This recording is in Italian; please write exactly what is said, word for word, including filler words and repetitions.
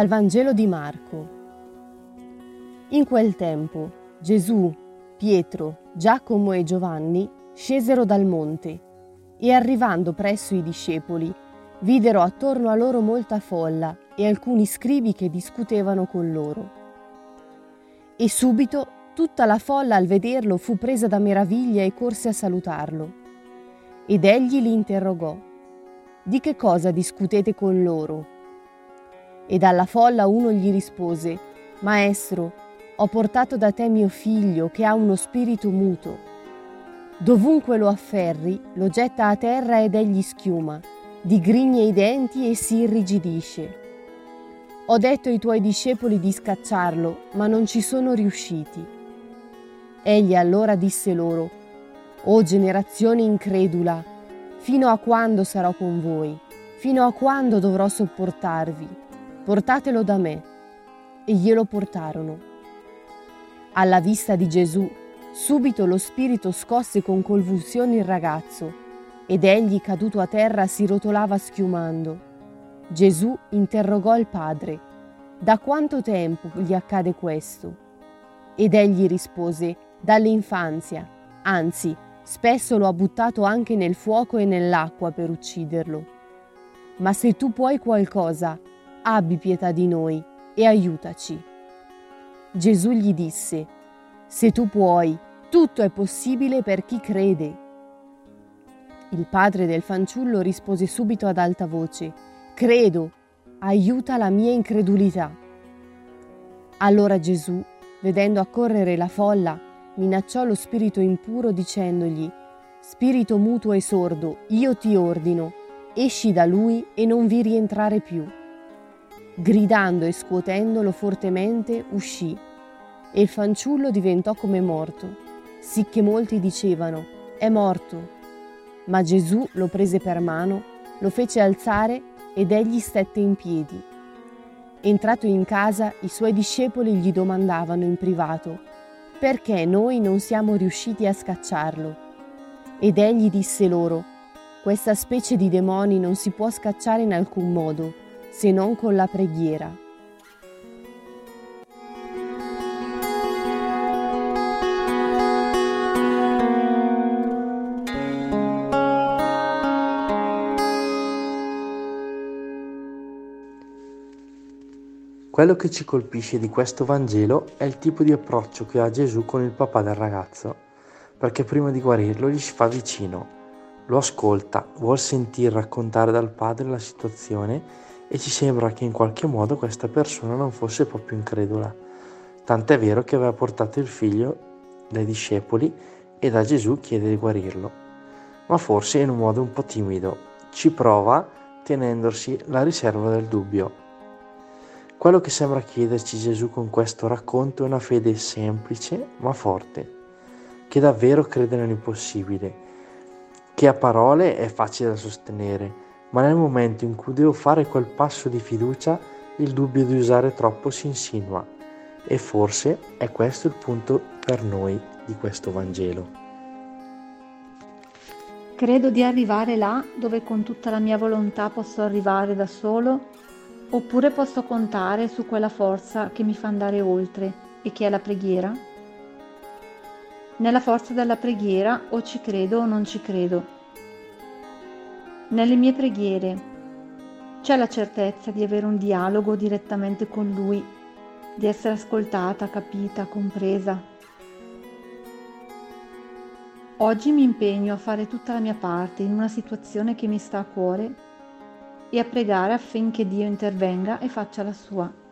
Dal Vangelo di Marco. In quel tempo Gesù, Pietro, Giacomo e Giovanni scesero dal monte e, arrivando presso i discepoli, videro attorno a loro molta folla e alcuni scribi che discutevano con loro. E subito tutta la folla, al vederlo, fu presa da meraviglia e corse a salutarlo. Ed egli li interrogò: «Di che cosa discutete con loro?» E dalla folla uno gli rispose: «Maestro, ho portato da te mio figlio che ha uno spirito muto. Dovunque lo afferri, lo getta a terra ed egli schiuma, digrigne i denti e si irrigidisce. Ho detto ai tuoi discepoli di scacciarlo, ma non ci sono riusciti». Egli allora disse loro: «O generazione incredula, fino a quando sarò con voi? Fino a quando dovrò sopportarvi? Portatelo da me». E glielo portarono. Alla vista di Gesù, subito lo spirito scosse con convulsioni il ragazzo, ed egli, caduto a terra, si rotolava schiumando. Gesù interrogò il padre: «Da quanto tempo gli accade questo?» Ed egli rispose: «Dall'infanzia, anzi, spesso lo ha buttato anche nel fuoco e nell'acqua per ucciderlo. Ma se tu puoi qualcosa, abbi pietà di noi e aiutaci». Gesù gli disse: «Se tu puoi, tutto è possibile per chi crede». Il padre del fanciullo rispose subito ad alta voce: «Credo, aiuta la mia incredulità». Allora Gesù, vedendo accorrere la folla, minacciò lo spirito impuro dicendogli: «Spirito muto e sordo, io ti ordino, esci da lui e non vi rientrare più». Gridando e scuotendolo fortemente uscì, e il fanciullo diventò come morto, sicché molti dicevano: «È morto». Ma Gesù lo prese per mano, lo fece alzare ed egli stette in piedi. Entrato in casa, i suoi discepoli gli domandavano in privato: «Perché noi non siamo riusciti a scacciarlo?» Ed egli disse loro: «Questa specie di demoni non si può scacciare in alcun modo, se non con la preghiera». Quello che ci colpisce di questo Vangelo è il tipo di approccio che ha Gesù con il papà del ragazzo, perché prima di guarirlo gli si fa vicino, lo ascolta, vuol sentir raccontare dal padre la situazione e ci sembra che in qualche modo questa persona non fosse proprio incredula. Tant'è vero che aveva portato il figlio dai discepoli e da Gesù chiede di guarirlo, ma forse in un modo un po' timido, ci prova tenendosi la riserva del dubbio. Quello che sembra chiederci Gesù con questo racconto è una fede semplice ma forte, che davvero crede nell'impossibile, che a parole è facile da sostenere, ma nel momento in cui devo fare quel passo di fiducia il dubbio di usare troppo si insinua, e forse è questo il punto per noi di questo Vangelo. Credo di arrivare là dove con tutta la mia volontà posso arrivare da solo, oppure posso contare su quella forza che mi fa andare oltre e che è la preghiera? Nella forza della preghiera o ci credo o non ci credo. Nelle mie preghiere c'è la certezza di avere un dialogo direttamente con Lui, di essere ascoltata, capita, compresa. Oggi mi impegno a fare tutta la mia parte in una situazione che mi sta a cuore e a pregare affinché Dio intervenga e faccia la sua.